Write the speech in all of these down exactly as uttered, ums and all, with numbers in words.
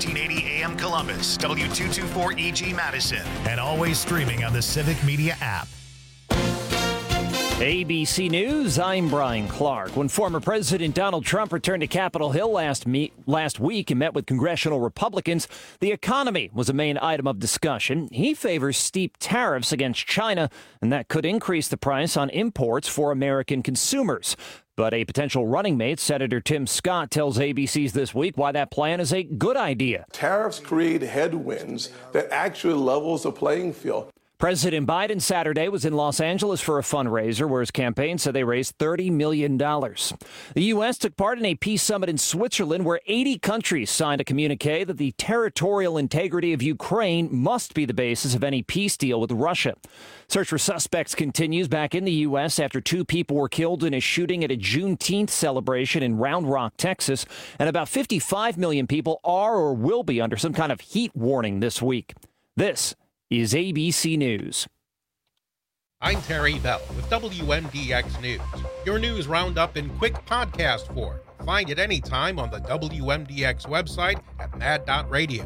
thirteen eighty A M Columbus, W two twenty-four E G Madison, and always streaming on the Civic Media app. A B C News, I'm Brian Clark. When former President Donald Trump returned to Capitol Hill last, me- last week and met with congressional Republicans, the economy was a main item of discussion. He favors steep tariffs against China, and that could increase the price on imports for American consumers. But a potential running mate, Senator Tim Scott, tells A B C's This Week why that plan is a good idea. Tariffs create headwinds that actually levels the playing field. President Biden Saturday was in Los Angeles for a fundraiser where his campaign said they raised thirty million dollars. The U S took part in a peace summit in Switzerland where eighty countries signed a communique that the territorial integrity of Ukraine must be the basis of any peace deal with Russia. Search for suspects continues back in the U S after two people were killed in a shooting at a Juneteenth celebration in Round Rock, Texas, and about fifty-five million people are or will be under some kind of heat warning this week. This is A B C News. I'm Terry Bell with W M D X News, your news roundup in quick podcast form. Find it anytime on the W M D X website at mad dot radio.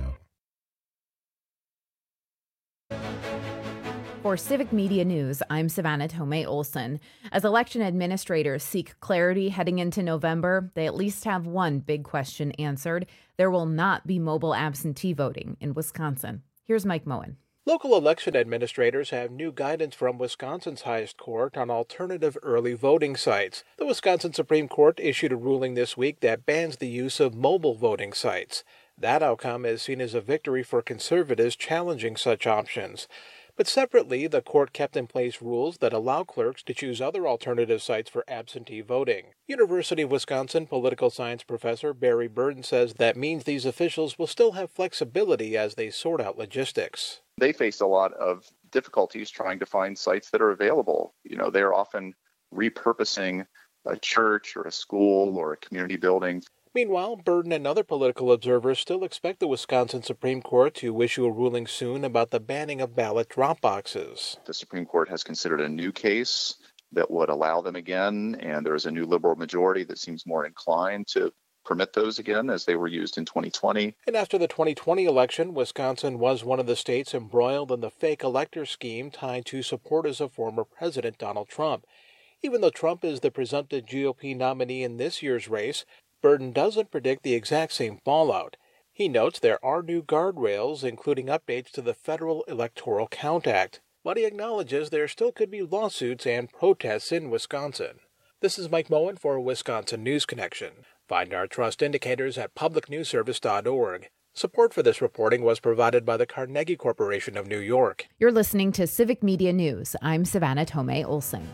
For Civic Media News, I'm Savannah Tomei Olson. As election administrators seek clarity heading into November, they at least have one big question answered. There will not be mobile absentee voting in Wisconsin. Here's Mike Moen. Local election administrators have new guidance from Wisconsin's highest court on alternative early voting sites. The Wisconsin Supreme Court issued a ruling this week that bans the use of mobile voting sites. That outcome is seen as a victory for conservatives challenging such options. But separately, the court kept in place rules that allow clerks to choose other alternative sites for absentee voting. University of Wisconsin political science professor Barry Burden says that means these officials will still have flexibility as they sort out logistics. They face a lot of difficulties trying to find sites that are available. You know, they're often repurposing a church or a school or a community building. Meanwhile, Burden and other political observers still expect the Wisconsin Supreme Court to issue a ruling soon about the banning of ballot drop boxes. The Supreme Court has considered a new case that would allow them again, and there is a new liberal majority that seems more inclined to permit those again as they were used in twenty twenty. And after the twenty twenty election, Wisconsin was one of the states embroiled in the fake elector scheme tied to supporters of former President Donald Trump. Even though Trump is the presumptive G O P nominee in this year's race, Burden doesn't predict the exact same fallout. He notes there are new guardrails, including updates to the Federal Electoral Count Act, but he acknowledges there still could be lawsuits and protests in Wisconsin. This is Mike Moen for Wisconsin News Connection. Find our trust indicators at public news service dot org. Support for this reporting was provided by the Carnegie Corporation of New York. You're listening to Civic Media News. I'm Savannah Tomei Olson.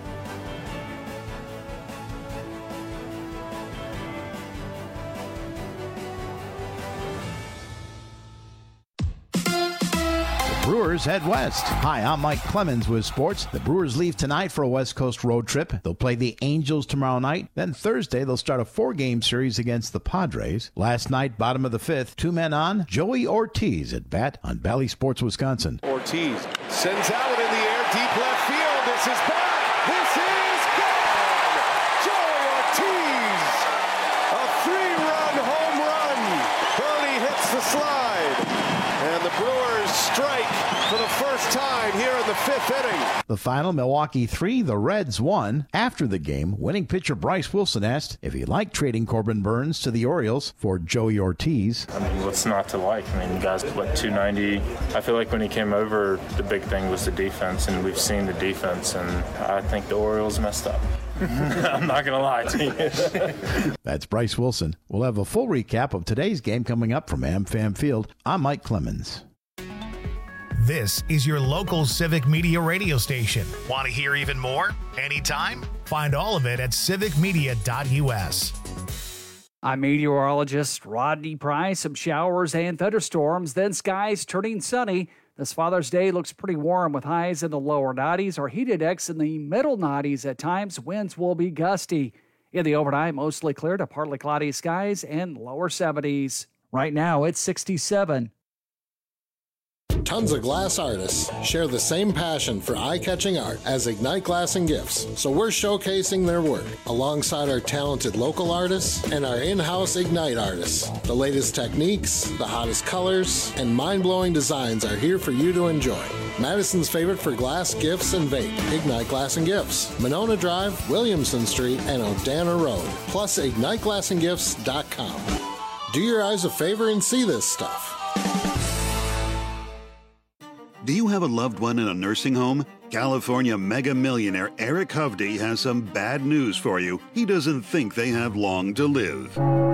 Brewers head west. Hi, I'm Mike Clemens with sports. The Brewers leave tonight for a West Coast road trip. They'll play the Angels tomorrow night. Then Thursday, they'll start a four-game series against the Padres. Last night, bottom of the fifth, two men on. Joey Ortiz at bat on Bally Sports Wisconsin. Ortiz sends out in the air, deep left field. This is back. This is gone. Joey Ortiz, a three-run home run. Bernie hits the slide, and the Brewers strike for the first time here in the fifth inning. The final, Milwaukee three, the Reds one. After the game, winning pitcher Bryce Wilson asked if he liked trading Corbin Burnes to the Orioles for Joey Ortiz. I mean, what's not to like? I mean, the guy's what, two ninety. I feel like when he came over, the big thing was the defense, and we've seen the defense, and I think the Orioles messed up. I'm not going to lie to you. That's Bryce Wilson. We'll have a full recap of today's game coming up from AmFam Field. I'm Mike Clemens. This is your local Civic Media radio station. Want to hear even more? Anytime? Find all of it at civic media dot u s. I'm meteorologist Rodney Price. Some showers and thunderstorms, then skies turning sunny. This Father's Day looks pretty warm with highs in the lower nineties or heat index in the middle nineties at times. Winds will be gusty. In the overnight, mostly clear to partly cloudy skies and lower seventies. Right now, it's sixty-seven. Tons of glass artists share the same passion for eye-catching art as Ignite Glass and Gifts, so we're showcasing their work alongside our talented local artists and our in-house Ignite artists. The latest techniques, the hottest colors, and mind-blowing designs are here for you to enjoy. Madison's favorite for glass, gifts, and vape, Ignite Glass and Gifts. Monona Drive, Williamson Street, and O'Dana Road. Plus, ignite glass and gifts dot com. Do your eyes a favor and see this stuff. Do you have a loved one in a nursing home? California mega millionaire Eric Hovde has some bad news for you. He doesn't think they have long to live.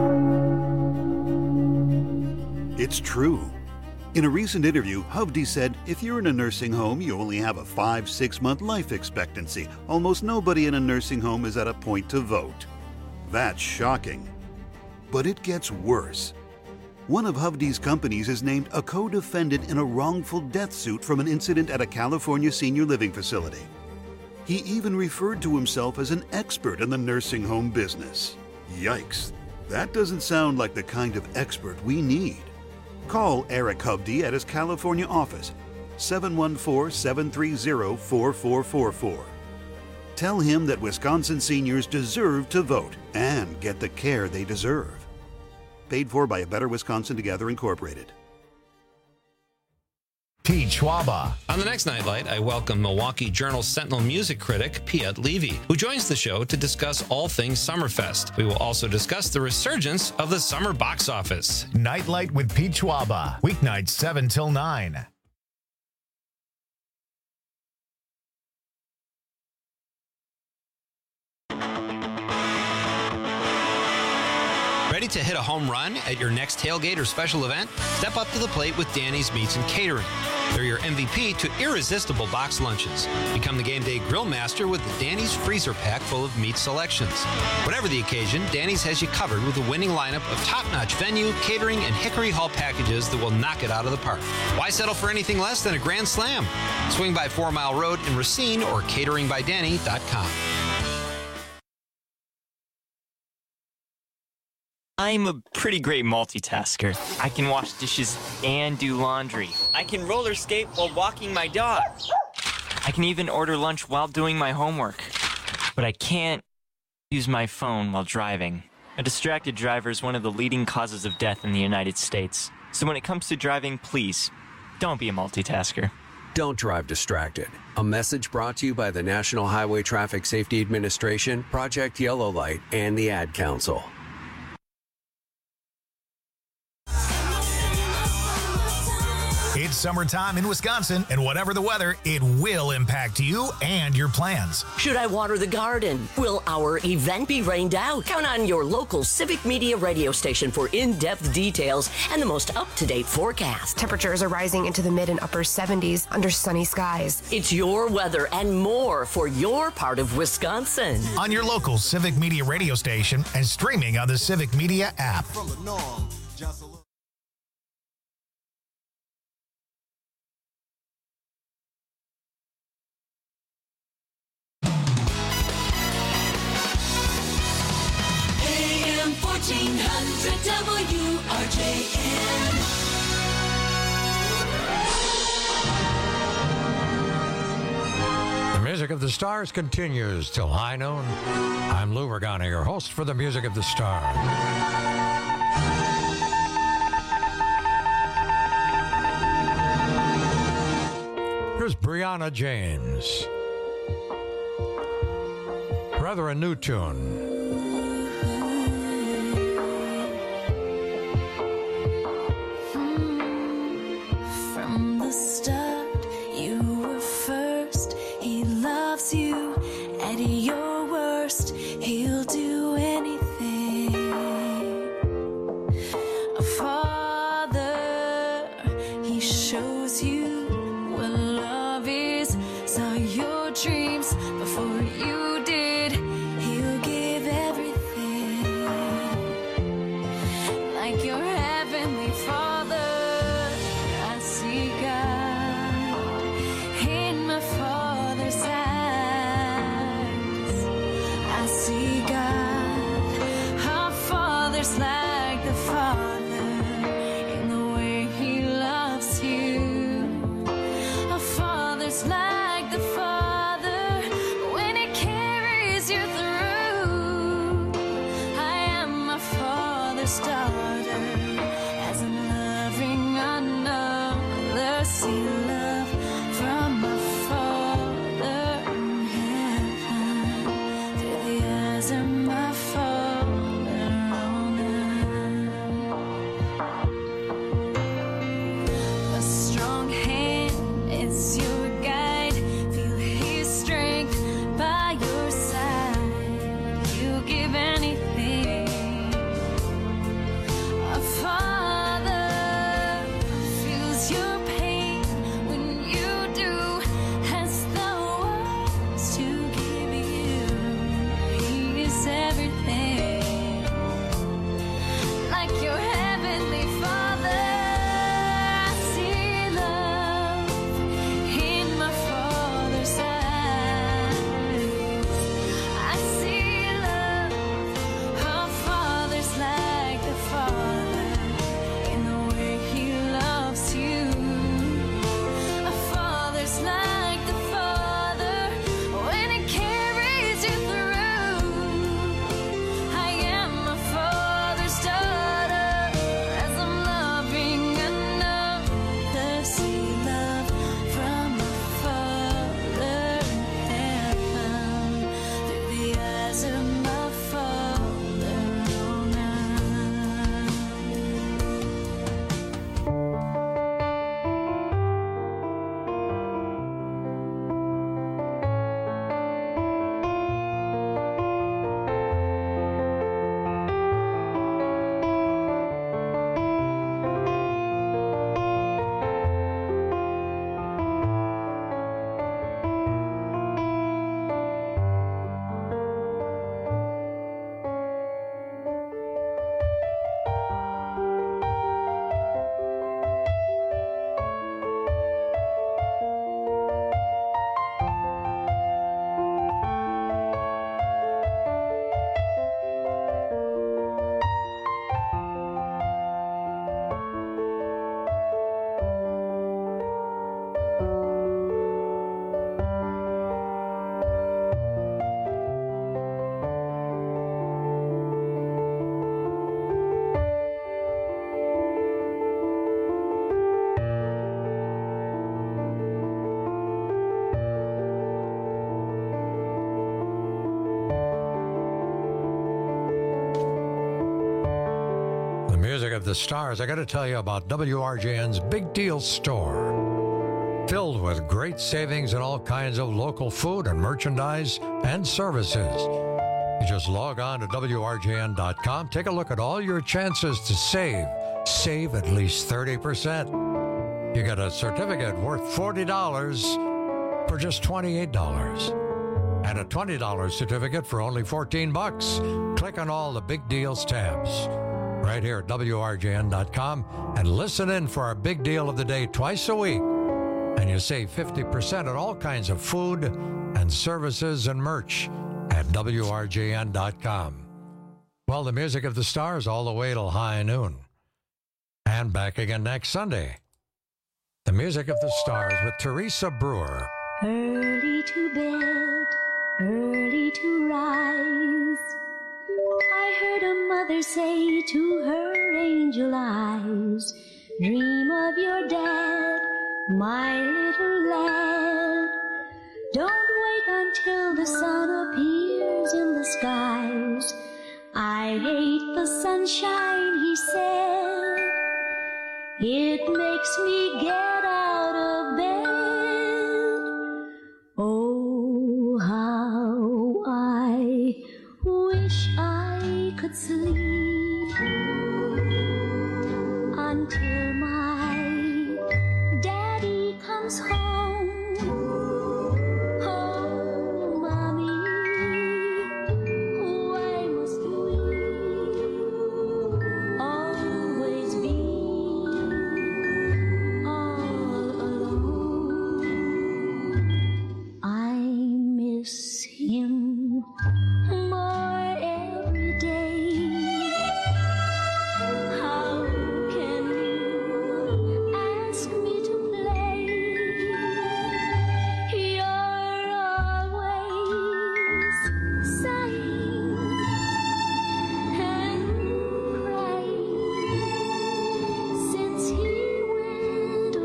It's true. In a recent interview, Hovde said, if you're in a nursing home, you only have a five, six month life expectancy. Almost nobody in a nursing home is at a point to vote. That's shocking. But it gets worse. One of Hovde's companies is named a co-defendant in a wrongful death suit from an incident at a California senior living facility. He even referred to himself as an expert in the nursing home business. Yikes. That doesn't sound like the kind of expert we need. Call Eric Hovde at his California office, seven one four, seven three zero, four four four four. Tell him that Wisconsin seniors deserve to vote and get the care they deserve. Paid for by A Better Wisconsin Together, Incorporated. Pete Schwaba. On the next Nightlight, I welcome Milwaukee Journal Sentinel music critic Piet Levy, who joins the show to discuss all things Summerfest. We will also discuss the resurgence of the summer box office. Nightlight with Pete Schwaba. Weeknights seven till nine. Ready to hit a home run at your next tailgate or special event? Step up to the plate with Danny's Meats and Catering. They're your M V P to irresistible box lunches. Become the game day grill master with the Danny's freezer pack full of meat selections. Whatever the occasion, Danny's has you covered with a winning lineup of top-notch venue, catering, and Hickory Hall packages that will knock it out of the park. Why settle for anything less than a grand slam? Swing by Four Mile Road in Racine or catering by danny dot com. I'm a pretty great multitasker. I can wash dishes and do laundry. I can roller skate while walking my dog. I can even order lunch while doing my homework. But I can't use my phone while driving. A distracted driver is one of the leading causes of death in the United States. So when it comes to driving, please, don't be a multitasker. Don't drive distracted. A message brought to you by the National Highway Traffic Safety Administration, Project Yellow Light, and the Ad Council. It's summertime in Wisconsin, and whatever the weather, it will impact you and your plans. Should I water the garden? Will our event be rained out? Count on your local Civic Media radio station for in-depth details and the most up-to-date forecast. Temperatures are rising into the mid and upper seventies under sunny skies. It's your weather and more for your part of Wisconsin. On your local Civic Media radio station and streaming on the Civic Media app. fourteen hundred W R J N. The Music of the Stars continues till high noon. I'm Lou Regani, your host for the Music of the Stars. Here's Brianna James. Rather a new tune. From the start, you were first. He loves you at your worst. He'll do anything. A father, he shows you what love is. Saw your dreams before you did. He'll give of the stars, I got to tell you about W R J N's Big Deal Store. Filled with great savings and all kinds of local food and merchandise and services. You just log on to W R J N dot com, take a look at all your chances to save. Save at least thirty percent. You get a certificate worth forty dollars for just twenty-eight dollars. And a twenty dollars certificate for only fourteen bucks. Click on all the Big Deals tabs right here at W R J N dot com and listen in for our Big Deal of the Day twice a week. And you save fifty percent on all kinds of food and services and merch at W R J N dot com. Well, the music of the stars all the way till high noon. And back again next Sunday. The music of the stars with Teresa Brewer. Early to bed, early to rise. I heard a mother say to her angel eyes, dream of your dad, my little lad. Don't wait until the sun appears in the skies. I hate the sunshine, he said. It makes me get out of bed. Oh, how I wish I could sleep until my daddy comes home. Oh, mommy, why must we always be all alone? I miss him more every day. How can you ask me to play? You're always sighing and crying since he went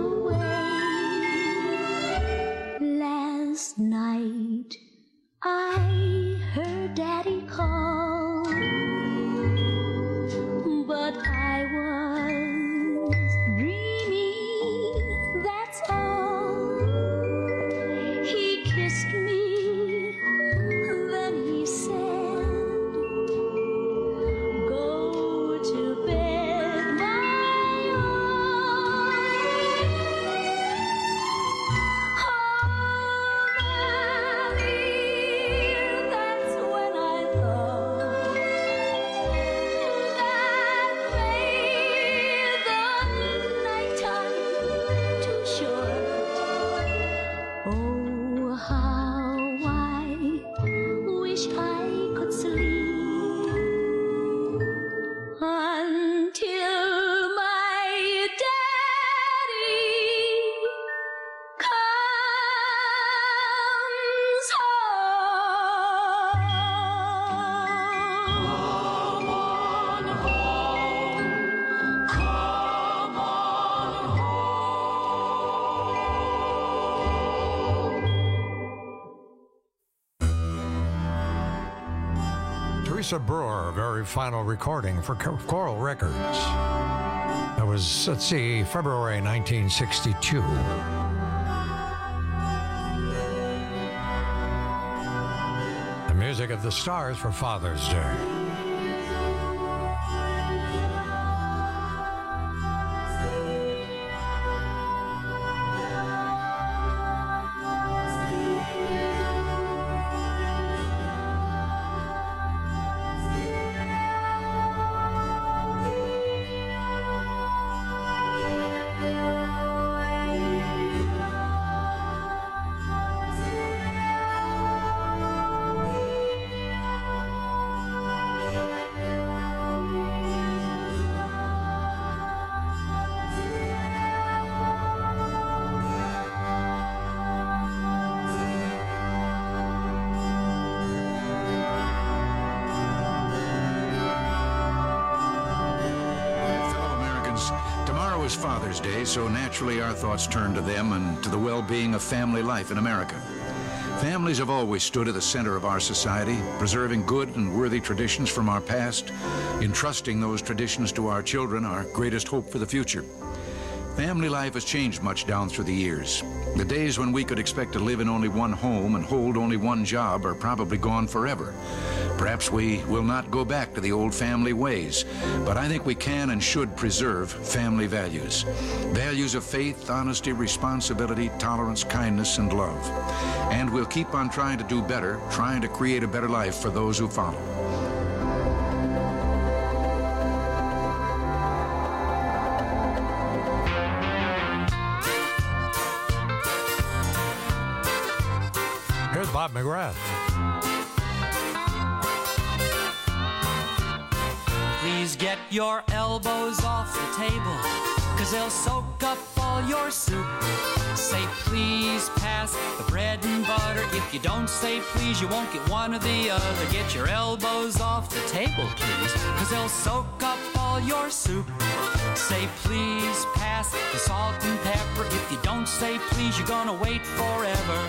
away. Last night I heard Daddy call, but I was dreaming, that's all. He kissed me, then he said, go to bed, my own. Oh, mommy, that's when I thought that made the nighttime too short. Oh, how I wish I could sleep until my daddy comes Teresa Brewer, very final recording for Co- Coral Records. That was, let's see, February nineteen sixty-two. The music of the stars for Father's Day. Tomorrow is Father's Day, so naturally our thoughts turn to them and to the well-being of family life in America. Families have always stood at the center of our society, preserving good and worthy traditions from our past, entrusting those traditions to our children, our greatest hope for the future. Family life has changed much down through the years. The days when we could expect to live in only one home and hold only one job are probably gone forever. Perhaps we will not go back to the old family ways, but I think we can and should preserve family values. Values of faith, honesty, responsibility, tolerance, kindness, and love. And we'll keep on trying to do better, trying to create a better life for those who follow. Here's Bob McGrath. Please get your elbows off the table, cause they'll soak up all your soup. Say please pass the bread and butter. If you don't say please, you won't get one or the other. Get your elbows off the table, please, cause they'll soak up all your soup. Say please pass the salt and pepper. If you don't say please, you're gonna wait forever.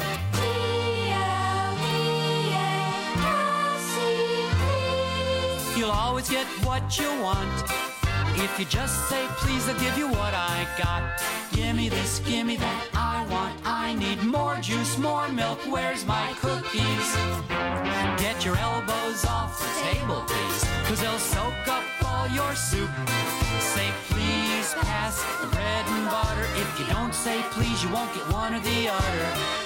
You'll always get what you want. If you just say please, I'll give you what I got. Gimme this, gimme that, I want, I need more juice, more milk, where's my cookies? Get your elbows off the table, please, cause they'll soak up all your soup. Say please pass the bread and butter. If you don't say please, you won't get one or the other.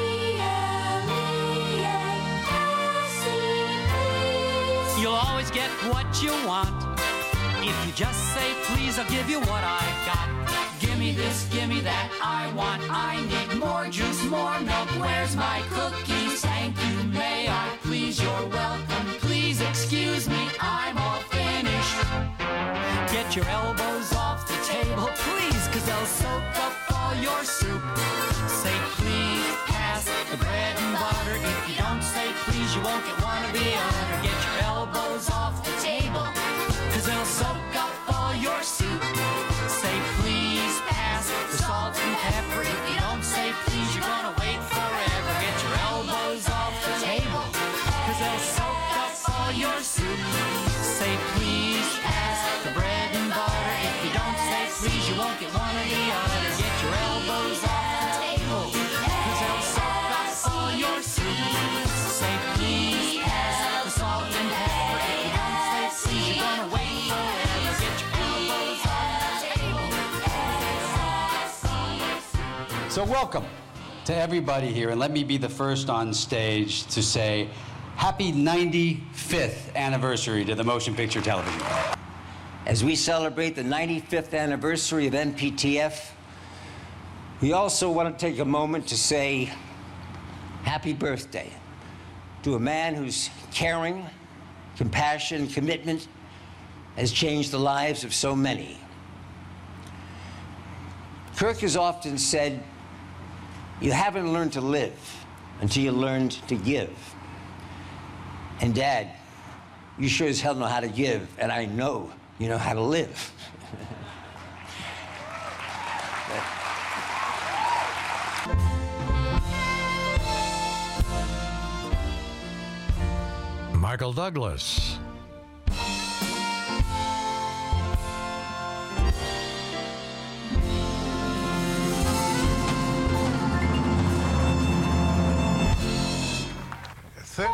You'll always get what you want. If you just say please, I'll give you what I got. Gimme this, gimme that, I want, I need more juice, more milk, where's my cookies? Thank you, may I please, you're welcome. Please excuse me, I'm all finished. Get your elbows off the table, please, cause they'll soak up all your soup. Say please, pass the bread and butter. If you don't say please, you won't get one or the other. Get your elbows off the table, cause they'll soak up all your soup. Say please, pass the salt and pepper. If you don't say please, you're gonna wait forever. Get your elbows off the table, cause they'll soak up all your soup. Say please, pass the bread and butter. If you don't say please, you won't get one or the other. Get your elbows off the table, cause they'll soak up all your soup. Say please, pass the salt and pepper. If you don't say please, you're gonna wait forever. Get your elbows off the table. So welcome to everybody here, and let me be the first on stage to say happy ninety-fifth anniversary to the Motion Picture Television. As we celebrate the ninety-fifth anniversary of M P T F, we also want to take a moment to say happy birthday to a man whose caring, compassion, and commitment has changed the lives of so many. Kirk has often said, you haven't learned to live until you learned to give. And Dad, you sure as hell know how to give, and I know you know how to live. Michael Douglas. Th-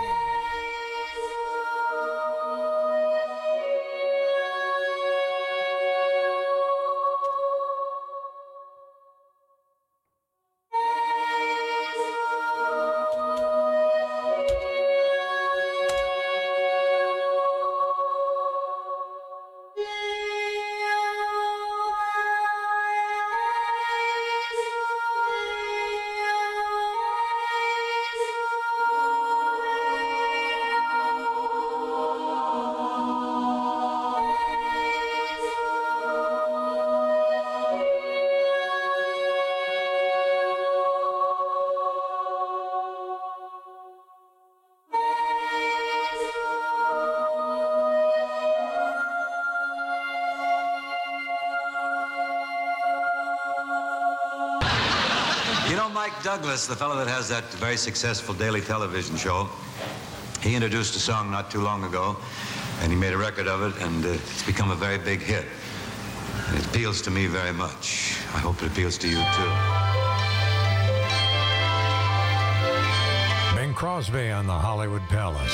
You know, Mike Douglas, the fellow that has that very successful daily television show, he introduced a song not too long ago, and he made a record of it, and uh, it's become a very big hit. And it appeals to me very much. I hope it appeals to you, too. Bing Crosby on the Hollywood Palace.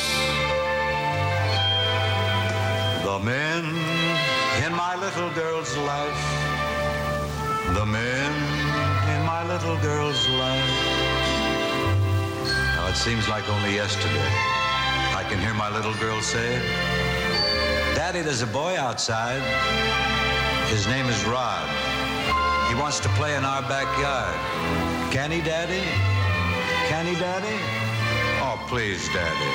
The men in my little girl's life, the men in my little girl's life. Now it seems like only yesterday I can hear my little girl say, Daddy, there's a boy outside. His name is Rod. He wants to play in our backyard. Can he, Daddy? Can he, Daddy? Oh, please, Daddy.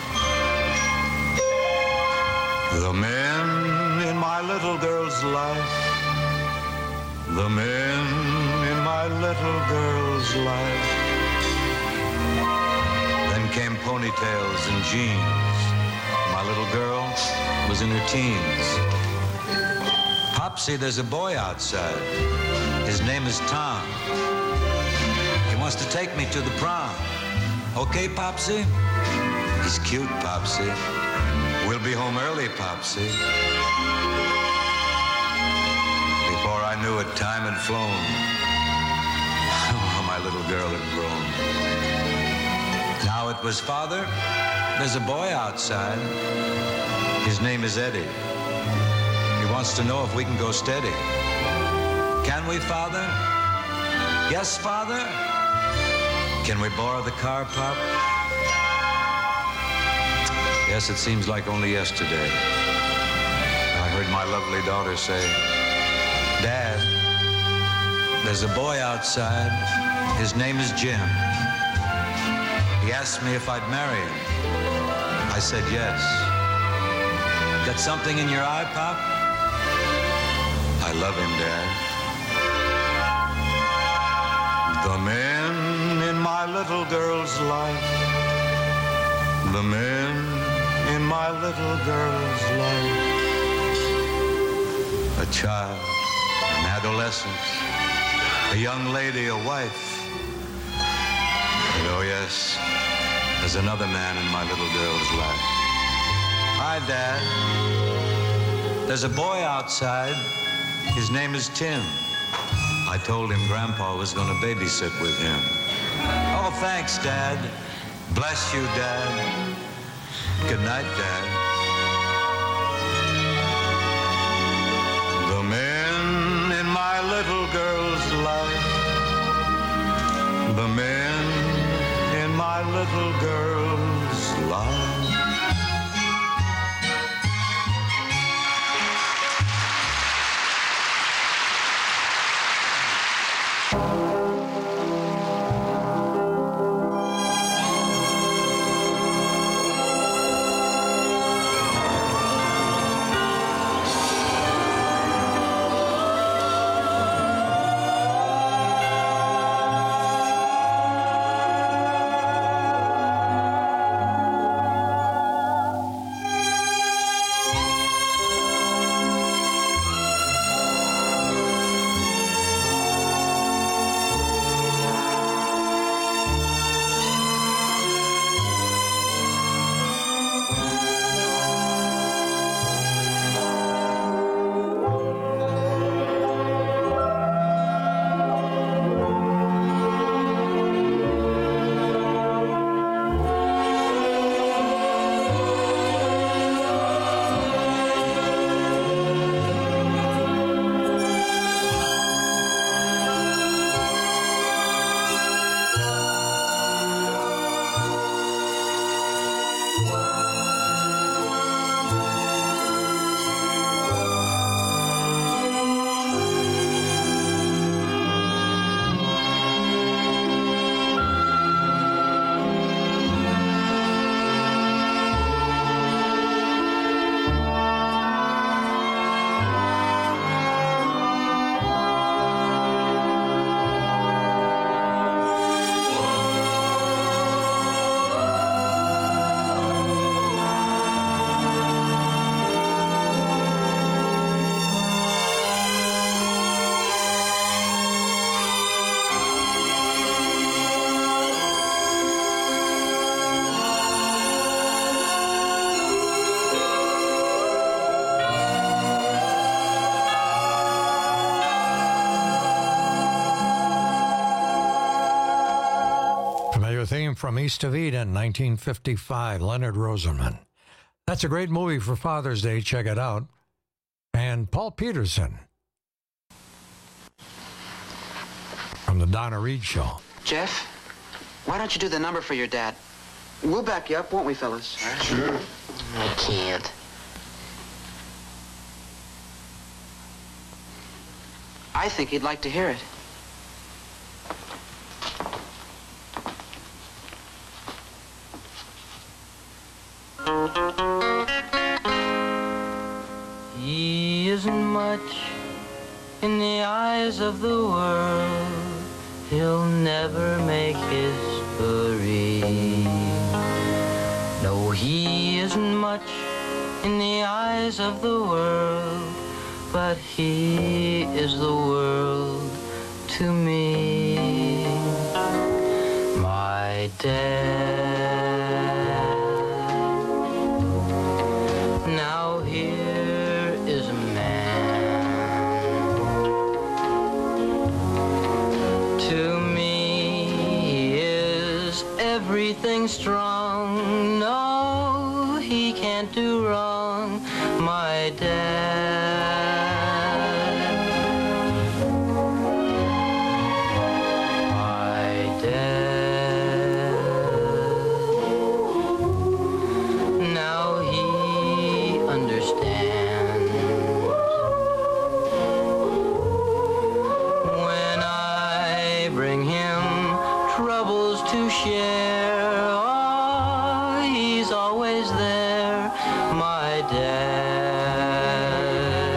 The men in my little girl's life, the men in my little girl's life. Then came ponytails and jeans. My little girl was in her teens. Popsy, there's a boy outside. His name is Tom. He wants to take me to the prom. Okay, Popsy? He's cute, Popsy. We'll be home early, Popsy. Before I knew it, time had flown. Oh, my little girl had grown. Now it was, Father, there's a boy outside. His name is Eddie. He wants to know if we can go steady. Can we, Father? Yes, Father? Can we borrow the car, Pop? Yes, it seems like only yesterday I heard my lovely daughter say, Dad, there's a boy outside. His name is Jim. He asked me if I'd marry him. I said yes. Got something in your eye, Pop? I love him, Dad. The men in my little girl's life, the men in my little girl's life, a child, an adolescent, a young lady, a wife. And oh yes, there's another man in my little girl's life. Hi, Dad. There's a boy outside. His name is Tim. I told him Grandpa was going to babysit with him. Oh, thanks, Dad. Bless you, Dad. Good night, Dad. The men in my little girl's life, the men in my little girl's life. the theme from East of Eden, nineteen fifty-five, Leonard Rosenman. That's a great movie for Father's Day. Check it out. And Paul Peterson from the Donna Reed Show. Jeff, why don't you do the number for your dad? We'll back you up, won't we, fellas? Sure. I can't. I think he'd like to hear it. He isn't much in the eyes of the world. He'll never make history. No, he isn't much in the eyes of the world, but he is the world to me. My dad. Now here is a man. To me, he is everything strong. No, he can't do wrong. My dad. My dad. Now he understands. When I bring him troubles to share, oh, he's always there, my dad.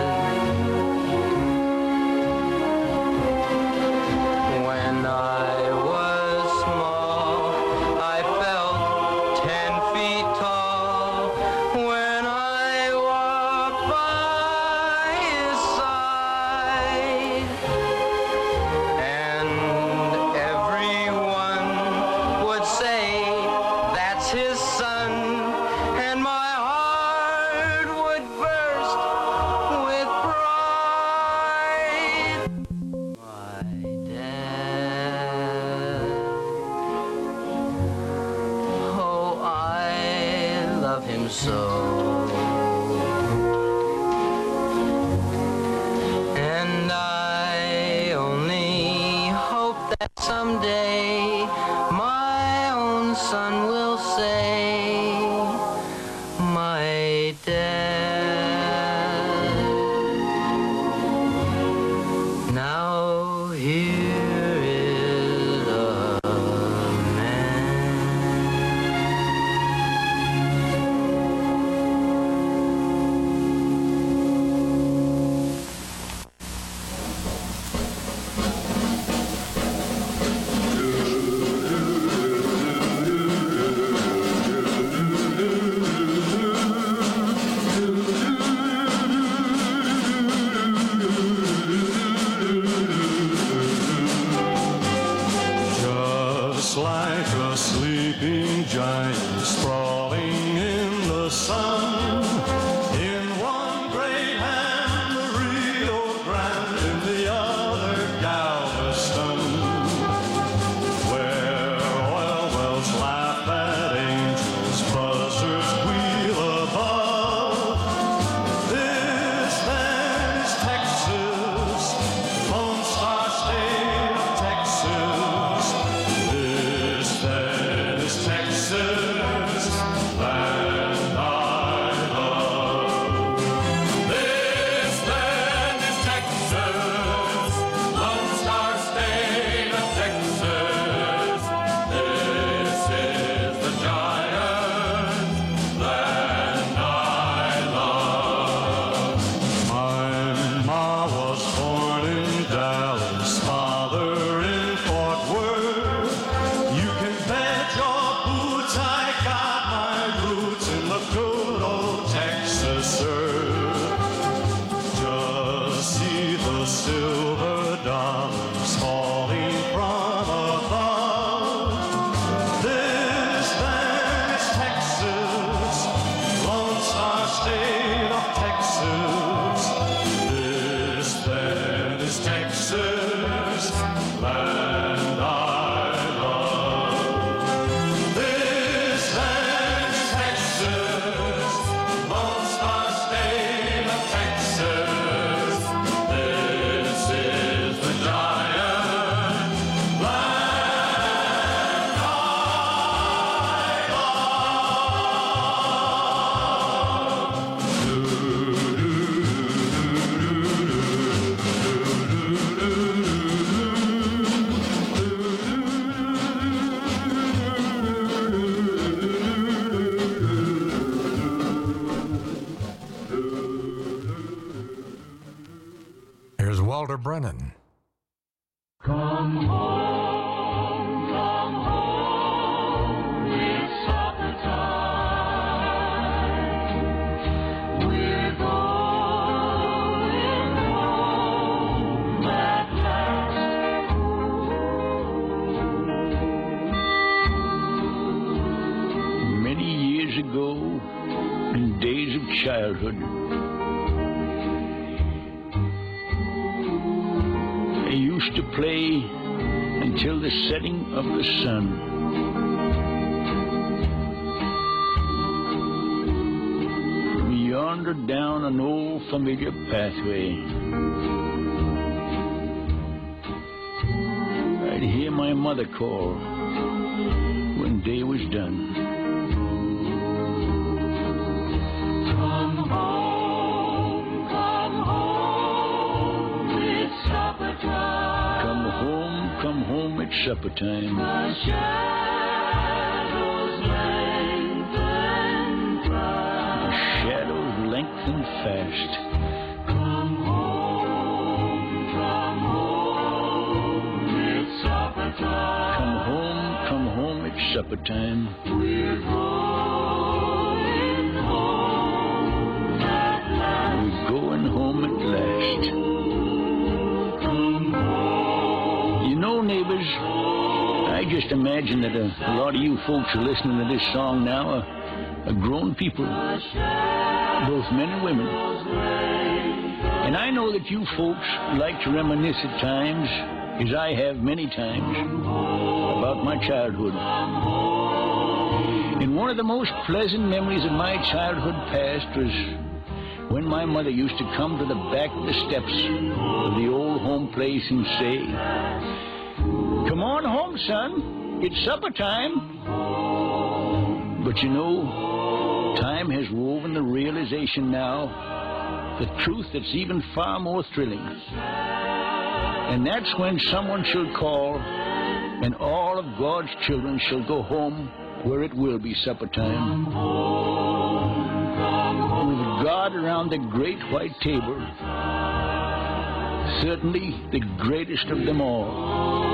When I was small, I felt ten feet tall. When I walked by his side, and everyone would say, that's his son, and my heart would burst with pride. My dad. Oh, I love him so. And I only hope that someday my own son will say, my dad. Now here is a Come home, come home, it's supper time. We're going home at last. Many years ago, in days of childhood, I used to play until the setting of the sun. We wandered down an old familiar pathway. I'd hear my mother call when day was done. Come home, come home, it's supper time. Come home, come home, it's supper time. The shadows lengthen fast. The shadows lengthen fast. Come home, come home, it's supper time. Come home, come home, it's supper time. We're going home at last. We're going home at last. Come home. You know, neighbors, I just imagine that a, a lot of you folks are listening to this song now are, are grown people, both men and women. And I know that you folks like to reminisce at times, as I have many times, about my childhood. And one of the most pleasant memories of my childhood past was when my mother used to come to the back of the steps of the old home place and say, "Come on home, son. It's supper time." But you know, time has woven the realization now, the truth that's even far more thrilling. And that's when someone shall call, and all of God's children shall go home where it will be supper time. With God around the great white table, certainly the greatest of them all.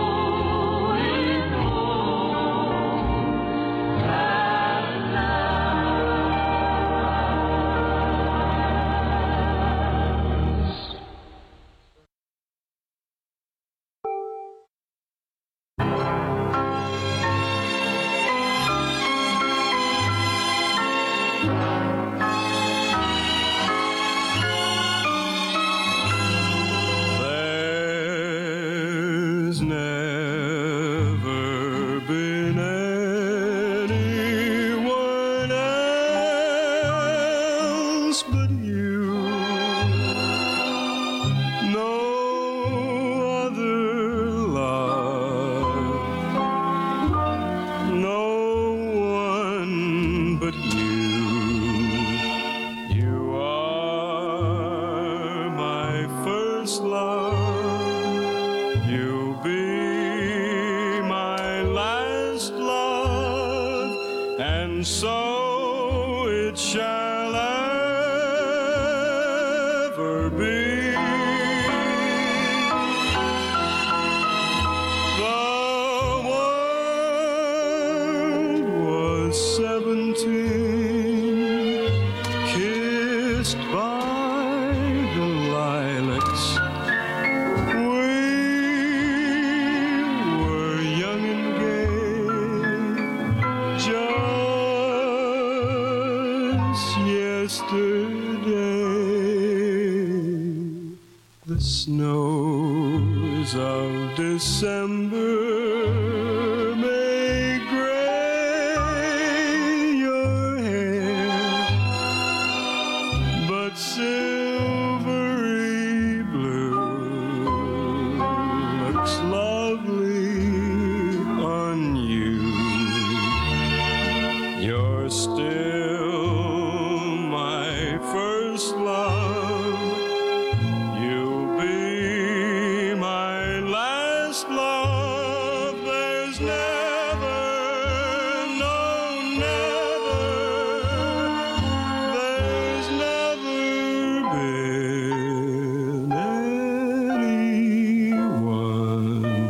Anyone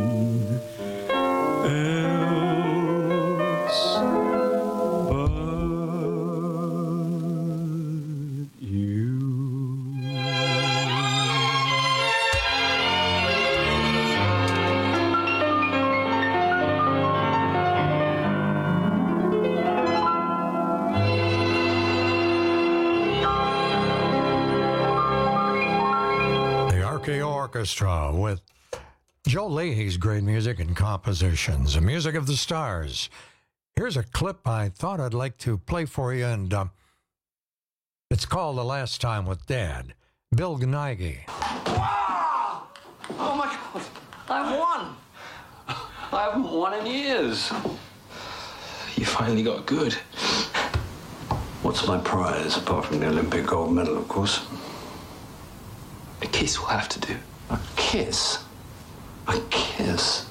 Orchestra with Joe Leahy's great music and compositions, the music of the stars. Here's a clip I thought I'd like to play for you, and uh, it's called The Last Time with Dad. Bill Gneige. Wow! Oh my God, I won! I haven't won in years. You finally got good. What's my prize, apart from the Olympic gold medal, of course? A kiss will have to do. A kiss? A kiss?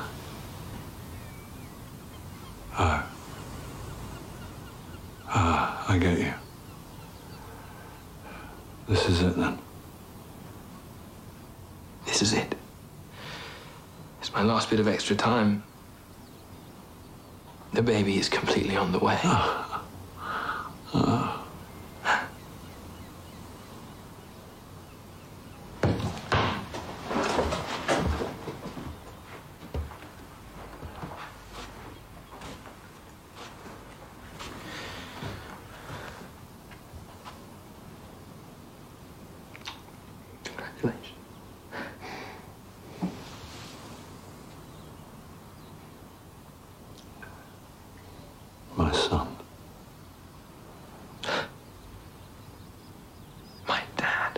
Ah. Ah, I get you. This is it, then? This is it. It's my last bit of extra time. The baby is completely on the way. Ah. Ah. Congratulations. My son. My dad.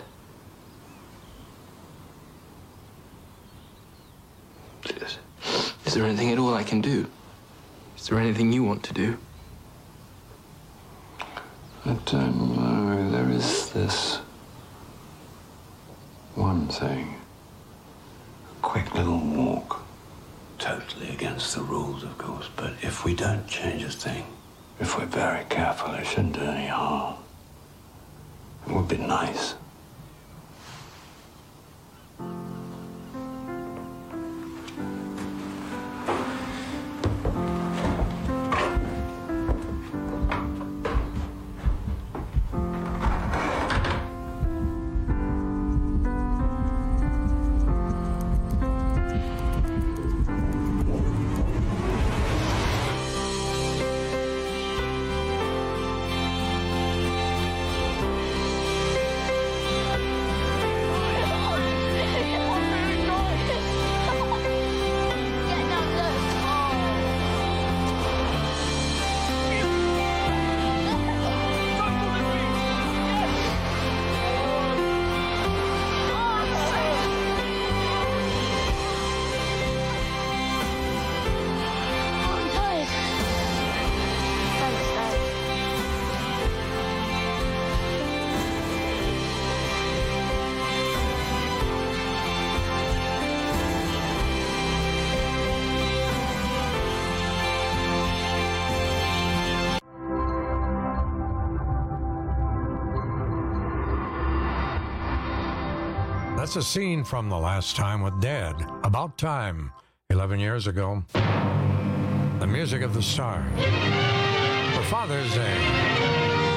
Is, is there anything at all I can do? Is there anything you want to do? I don't know. There is this one thing. A quick little walk. Totally against the rules, of course, but if we don't change a thing, if we're very careful, it shouldn't do any harm. It would be nice. That's a scene from The Last Time with Dad. About time, eleven years ago. The music of the stars. For Father's Day.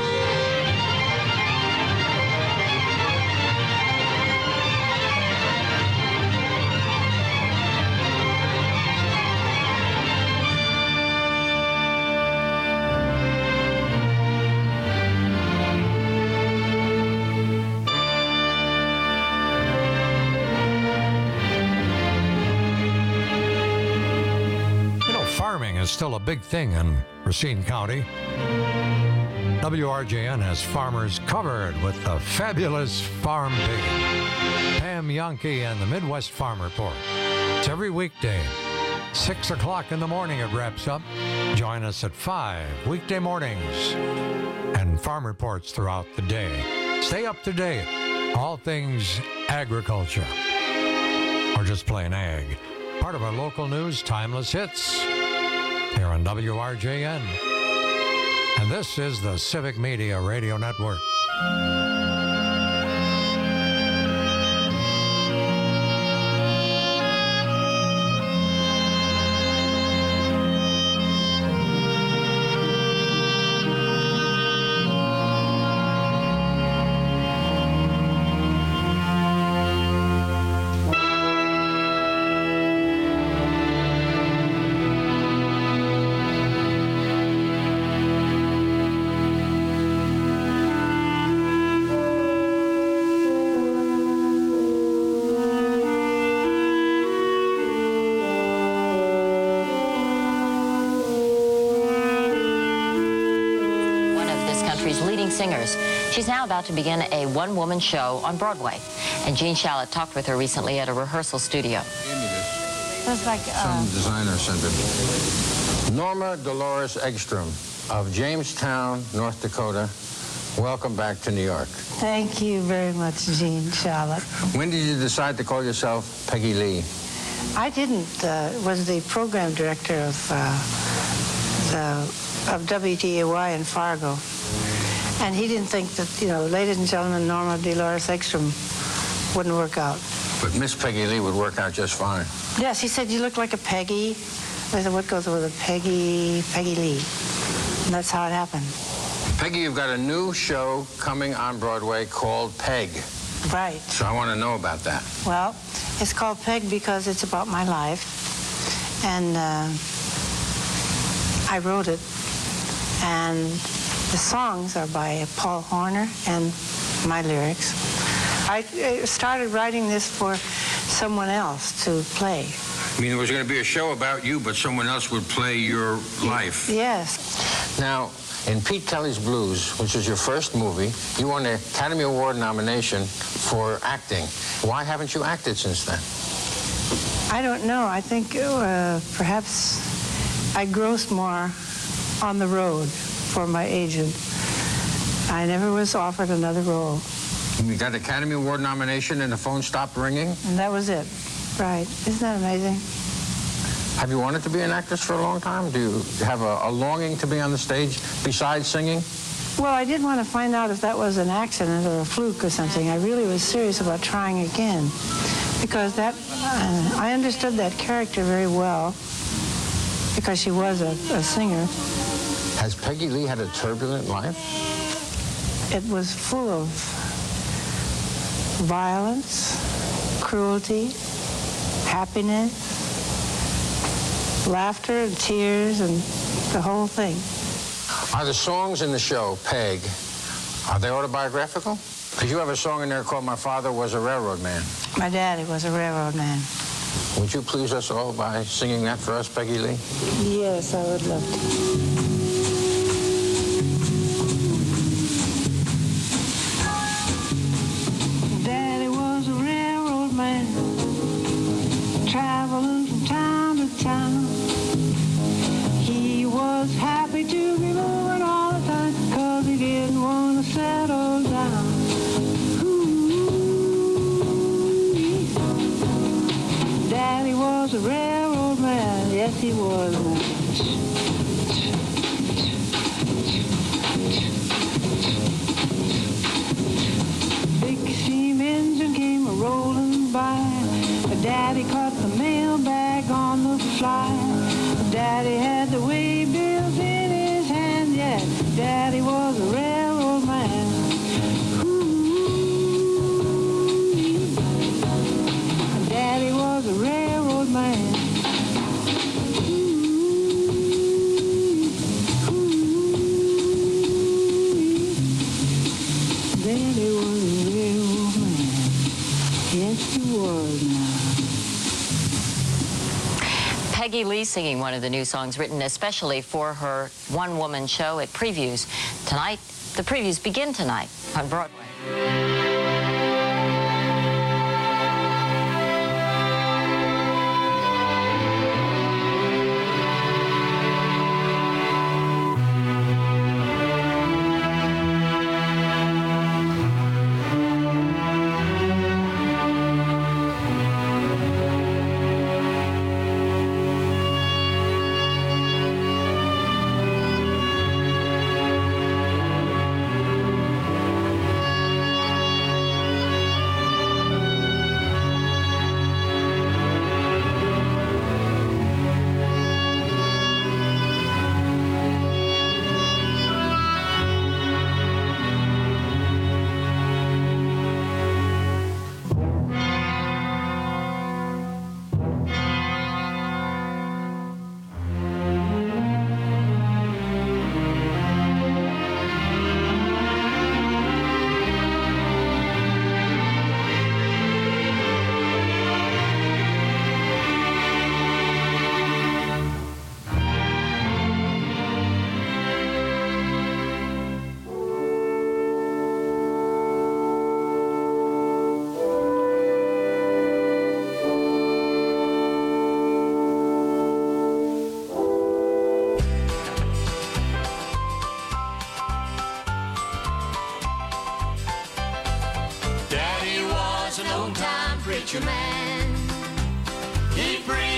Farming is still a big thing in Racine County. W R J N has farmers covered with the fabulous Farm Pig. Pam Yankee and the Midwest Farm Report. It's every weekday, six o'clock in the morning it wraps up. Join us at five weekday mornings and farm reports throughout the day. Stay up to date. All things agriculture or just plain ag. Part of our local news, Timeless Hits, here on W R J N. And this is the Civic Media Radio Network. singers. She's now about to begin a one-woman show on Broadway. And Jean Shalit talked with her recently at a rehearsal studio. It's like Some designer sent it. Norma Dolores Eggstrom of Jamestown, North Dakota. Welcome back to New York. Thank you very much, Jean Shalit. When did you decide to call yourself Peggy Lee? I didn't. Uh, was the program director of uh, the of W T A Y in Fargo, and he didn't think that, you know, ladies and gentlemen, Norma Dolores Eggstrom wouldn't work out. But Miss Peggy Lee would work out just fine. Yes, he said, you look like a Peggy. I said, what goes with a Peggy, Peggy Lee? And that's how it happened. Peggy, you've got a new show coming on Broadway called Peg. Right. So I want to know about that. Well, it's called Peg because it's about my life. And uh, I wrote it. And the songs are by Paul Horner and my lyrics. I started writing this for someone else to play. I mean, there was going to be a show about you, but someone else would play your life. Yes. Now, in Pete Kelly's Blues, which was your first movie, you won an Academy Award nomination for acting. Why haven't you acted since then? I don't know. I think uh, perhaps I grossed more on the road for my agent. I never was offered another role. You got an Academy Award nomination and the phone stopped ringing? And that was it. Right. Isn't that amazing? Have you wanted to be an actress for a long time? Do you have a, a longing to be on the stage besides singing? Well, I did want to find out if that was an accident or a fluke or something. I really was serious about trying again, because that uh, I understood that character very well, because she was a, a singer. Has Peggy Lee had a turbulent life? It was full of violence, cruelty, happiness, laughter and tears and the whole thing. Are the songs in the show, Peg, are they autobiographical? Because you have a song in there called My Father Was a Railroad Man. My daddy was a railroad man. Would you please us all by singing that for us, Peggy Lee? Yes, I would love to. Daddy was a railroad man, traveling from town to town. He was happy to be moving all the time, cause he didn't want to settle down. Ooh. Daddy was a railroad man, yes he was. Big steam engine came a-rolling by. Daddy caught the mailbag on the fly. Daddy had the way bills in his hand, yeah. Daddy was a railroad man. Ooh. Daddy was a railroad man. Daddy was a railroad man. Yes, he was now. Peggy Lee singing one of the new songs written especially for her one-woman show. It previews tonight. The previews begin tonight on Broadway.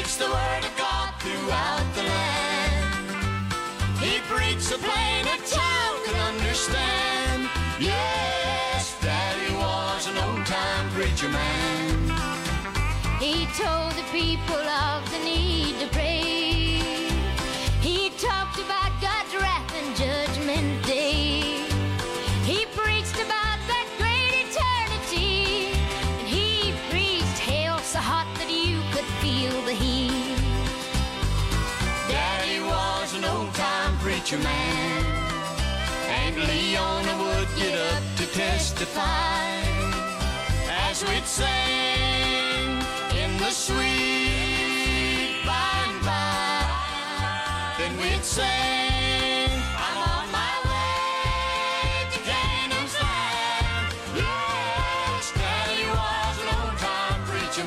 preached the word of God throughout the land. He preached so plain a child could understand. Yes, Daddy was an old-time preacher man. He told the people of the need to pray. He talked about God's wrath and judgment day. He preached about that great eternity. And he preached hell so hot that you could feel the heat. Daddy was an old-time preacher man. And Leona would get up to testify as we'd sing in the sweet by and by. Then we'd sing, I'm on my way to Canaan's land. Yes, Daddy was an old-time preacher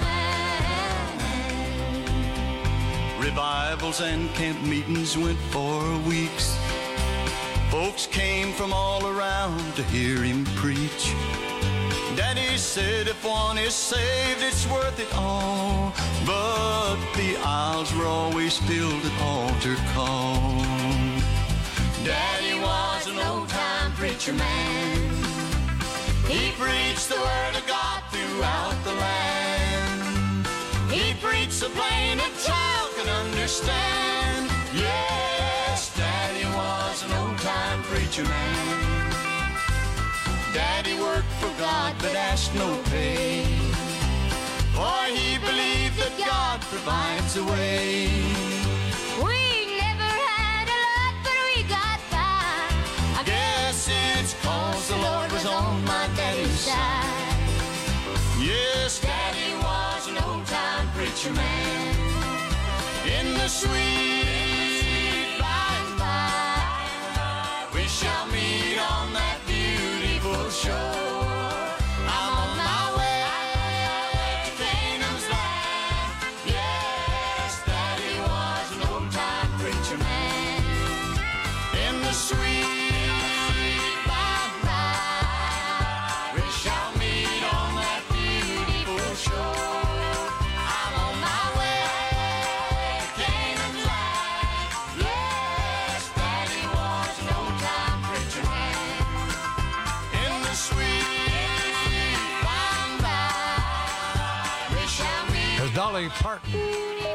man. Revivals and camp meetings went for weeks. Folks came from all around to hear him preach. Daddy said if one is saved, it's worth it all. But the aisles were always filled at altar call. Daddy was an old-time preacher man. He preached the word of God throughout the land. He preached so plain a child could understand. Yes, Daddy was an old-time preacher man. Daddy worked for God but asked no pay. For he believed that God provides a way. We never had a lot, but we got by. I guess it's cause the Lord was on my daddy's side. Yes, Daddy was an old-time preacher man. In the sweet by and by, we shall meet on that beautiful shore. I'm on my way to Canaan's land. Yes, Daddy was an old-time preacher man. In the sweet by and by, we shall meet on that beautiful shore. I'm on my way to Canaan's land. Yes, Daddy was an old-time preacher man. In the sweet by and by, we shall meet. There's Dolly Parton.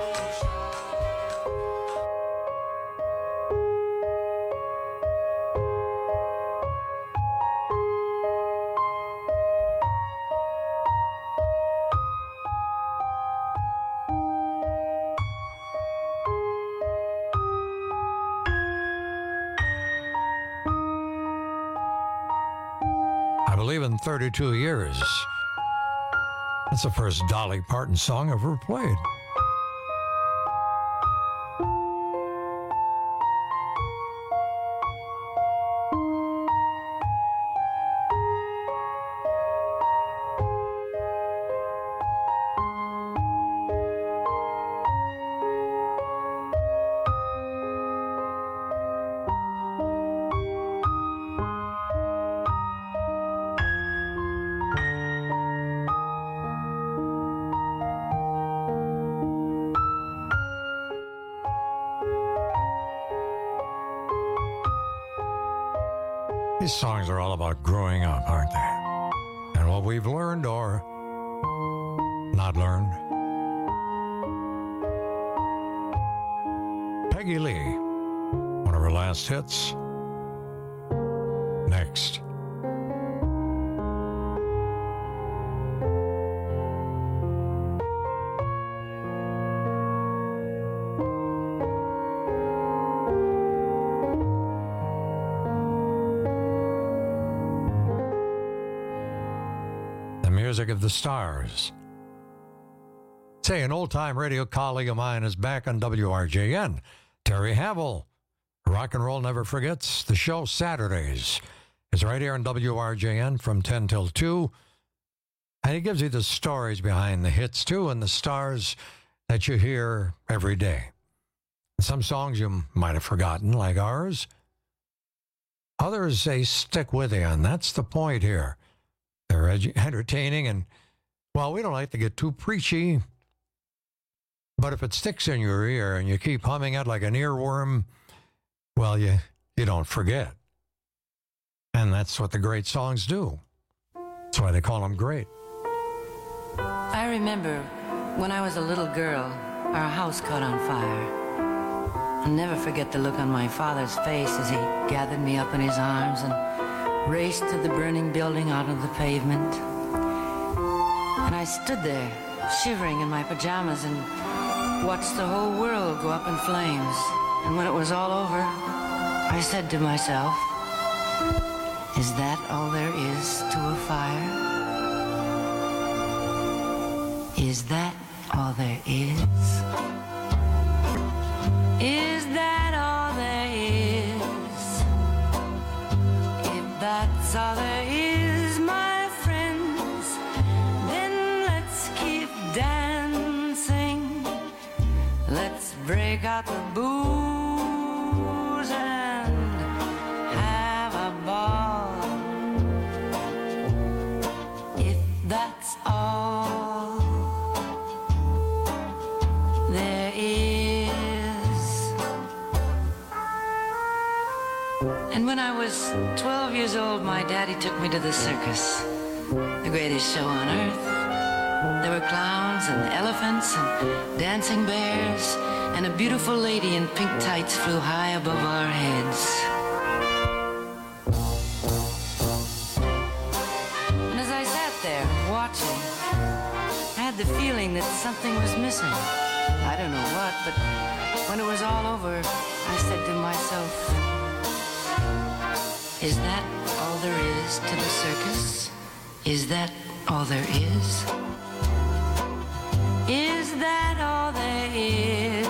I believe in thirty-two years. That's the first Dolly Parton song ever played. These songs are all about growing up, aren't they? And what we've learned or not learned. Peggy Lee, one of her last hits. Next. Music of the Stars. Say, an old-time radio colleague of mine is back on W R J N, Terry Havel. Rock and Roll Never Forgets. The show Saturdays is right here on W R J N from ten till two. And he gives you the stories behind the hits, too, and the stars that you hear every day. Some songs you might have forgotten, like ours. Others, they stick with you, and that's the point here. They're edu- entertaining, and, well, we don't like to get too preachy, But if it sticks in your ear and you keep humming it like an earworm, well, you, you don't forget. And that's what the great songs do. That's why they call them great. I remember when I was a little girl, our house caught on fire. I'll never forget the look on my father's face as he gathered me up in his arms and raced to the burning building out on the pavement. And I stood there, shivering in my pajamas, and watched the whole world go up in flames. And when it was all over, I said to myself, is that all there is to a fire? Is that all there is? Is that all there is? If that's all there is, my friends, then let's keep dancing. Let's break out the booze and have a ball. If that's all there is. And when I was twelve years old, my daddy took me to the circus, the greatest show on earth. There were clowns and elephants and dancing bears, and a beautiful lady in pink tights flew high above our heads. And as I sat there watching, I had the feeling that something was missing. I don't know what, but when it was all over, I said to myself, is that all there is to the circus? Is that all there is? Is that all there is?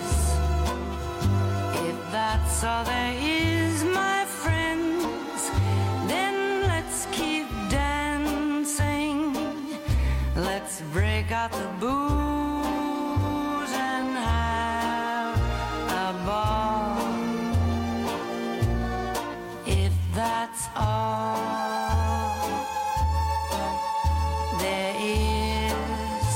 If that's all there is, my friends, then let's keep dancing. Let's break out the booze and have a ball. If that's all there is.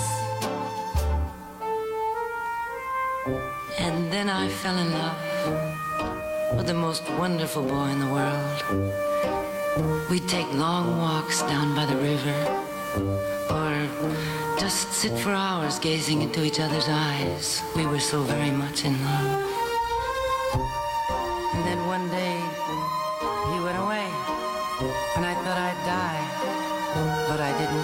And then I fell in love with the most wonderful boy in the world. We'd take long walks down by the river, or just sit for hours gazing into each other's eyes. We were so very much in love. And then one day, he went away, and I thought I'd die, but I didn't.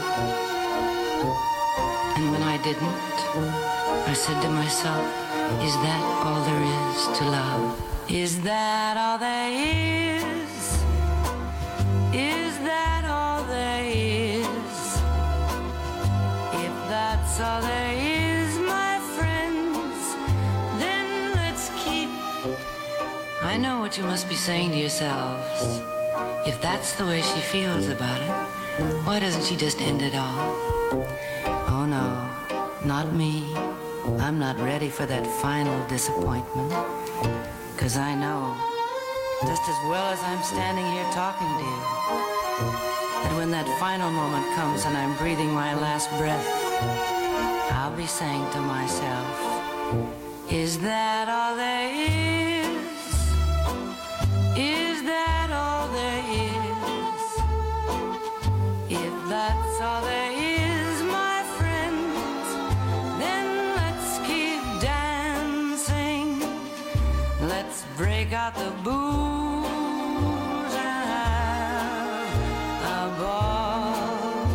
And when I didn't, I said to myself, is that all there is to love? Is that all there is? Is that all there is? If that's all there is, my friends, then let's keep... I know what you must be saying to yourselves. If that's the way she feels about it, why doesn't she just end it all? Oh no, not me. I'm not ready for that final disappointment. Cause I know, just as well as I'm standing here talking to you, that when that final moment comes and I'm breathing my last breath, I'll be saying to myself, is that all there is? Is that all there is? If that's all there is, my friends, then let's keep dancing. Let's break out the booze and have a ball.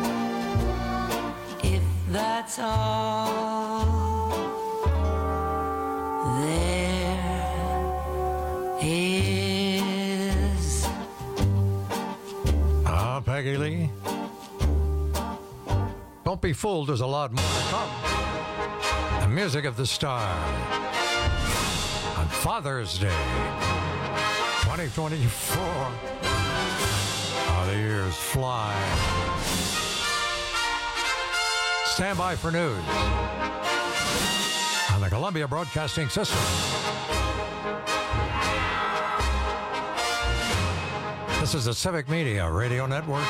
If that's all there is. Ah, Peggy Lee. Don't be fooled, there's a lot more to come. The music of the star. On Father's Day, twenty twenty-four. Oh, the years fly. Stand by for news on the Columbia Broadcasting System. This is the Civic Media Radio Network.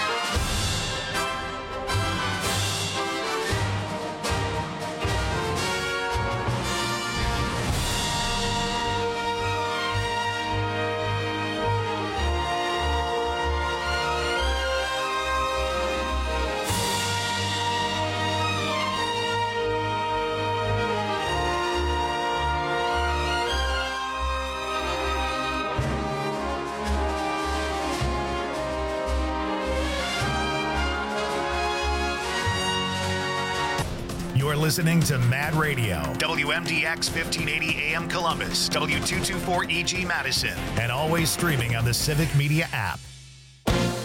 listening to Mad Radio, W M D X fifteen eighty A M Columbus, W two twenty-four E G Madison, and always streaming on the Civic Media app.